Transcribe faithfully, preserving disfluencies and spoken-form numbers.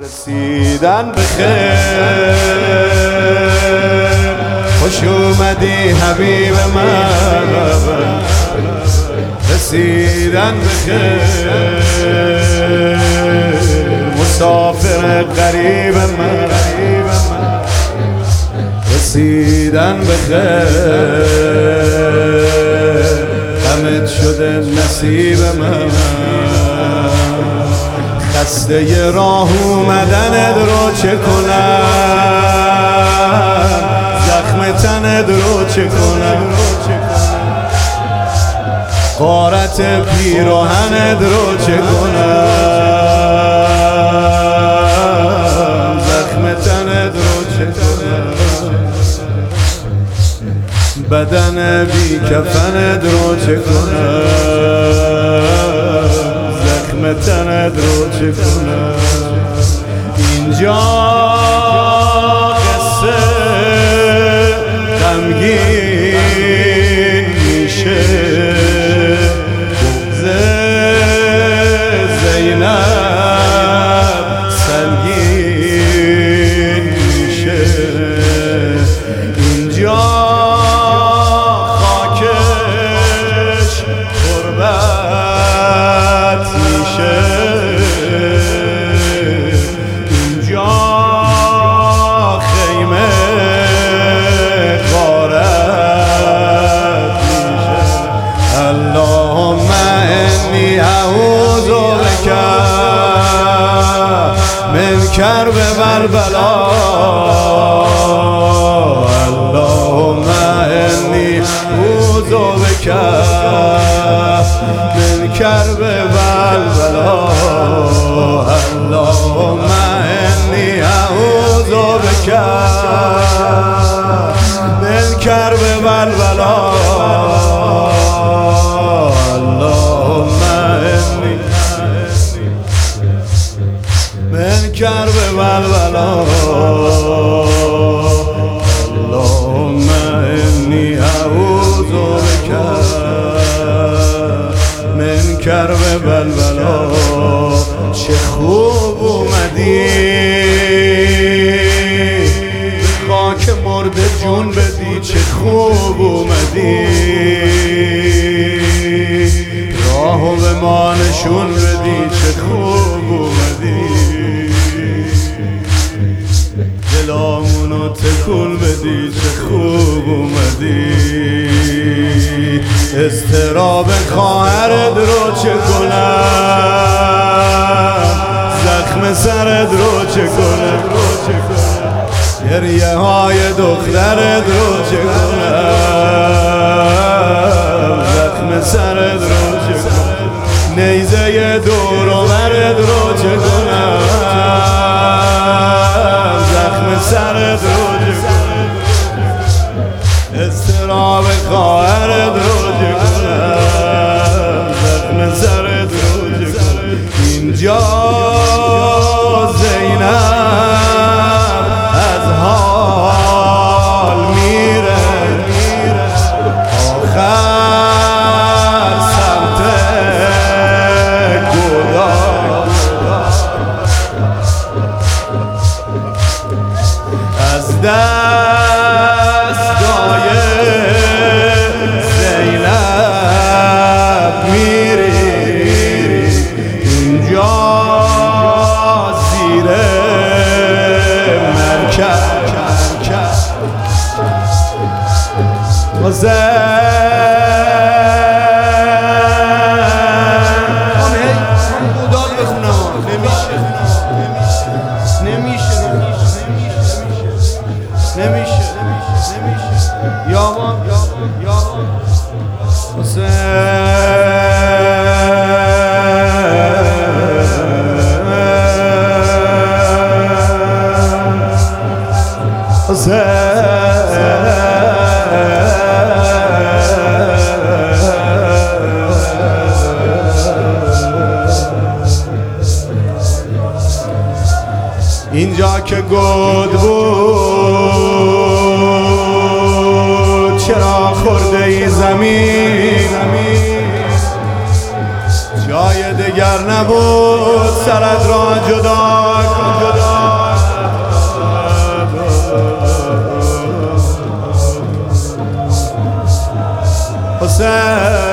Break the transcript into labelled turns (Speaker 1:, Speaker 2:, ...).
Speaker 1: رسیدن به خیر، خوش اومدی حبیب من، رسیدن به خیر، مسافر غریب من، رسیدن به خیر، غمت شده نصیب من، خسته ی راه اومدنت رو چه کنم، زخم تنت رو چه کنم، غارت پیراهنت رو چه کنم، زخم تنت رو چه کنم، بدن بی کفنت رو چه کنم، زخم تنت رو چه کنم. اینجا قصه غمگین میشه، بغض زینب سنگین میشه، اینجا خاکش غربت میشه، اینجا خیمه غارت میشه. اللهم انی اعوذ بک من کرب والبلا، اللهم انی اعوذ بک من کرب والبلا، اللهم انی اعوذ بک من کرب والبلا، اللهم انی من کرب والبلا، اللهم انی اعوذ بک من کرب والبلا. چه خوب اومدی خاک مرده جون بدی، چه خوب اومدی راهو به ما نشون بدی، چه خوب اومدی دلامونو تکون بدی، چه خوب اومدی اضطراب خواهرت رو چه کنم، زخم سرت رو چه کنم، گریه های دخترت رو چه کنم، زخم سرت رو چه کنم، نیزه دور و برت رو چه کنم، زخم سرت رو چه کنم، اضطراب خواهرت رو چه کنم، زخم سرت رو چه کنم. اینجا زینب از حال میره، آخر سمت گدا، از دستگاه زینب میری، اینجا زیر مرکب نمیشه یامان یامان اینجا که گود بود چرا خورده ای زمین، جای دیگر نبود سرت را جدا کن. سر